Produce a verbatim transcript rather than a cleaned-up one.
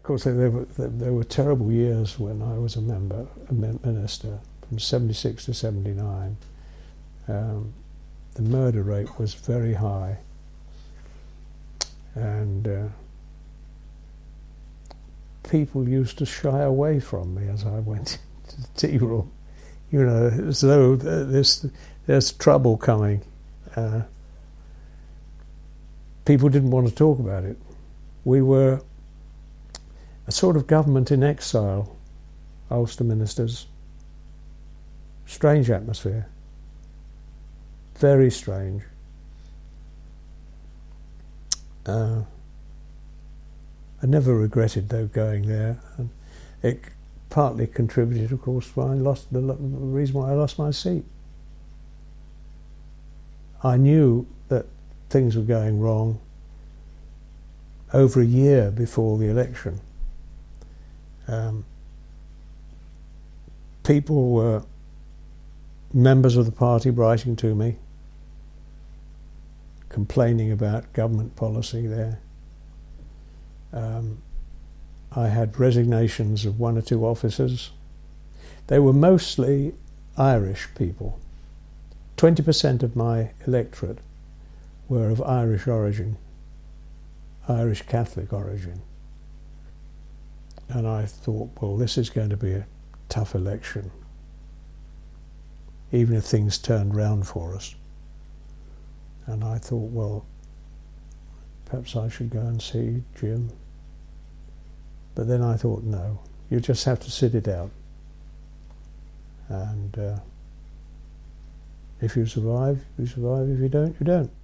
of course, there were, there were terrible years when I was a member, a minister, from seventy-six to seventy-nine. Um, the murder rate was very high, and uh, people used to shy away from me as I went to the tea room, you know, as though there's, there's trouble coming. Uh, people didn't want to talk about it. We were a sort of government in exile, Ulster ministers. Strange atmosphere. Very strange. Uh, I never regretted, though, going there. And it partly contributed, of course, why I lost the, the reason why I lost my seat. I knew that things were going wrong over a year before the election. Um, people were, members of the party, writing to me, complaining about government policy there. Um, I had resignations of one or two officers. They were mostly Irish people. twenty percent of my electorate were of Irish origin, Irish Catholic origin. And I thought, well, this is going to be a tough election, even if things turned round for us. And I thought, well, perhaps I should go and see Jim. But then I thought, no, you just have to sit it out. And uh, if you survive, you survive. If you don't, you don't.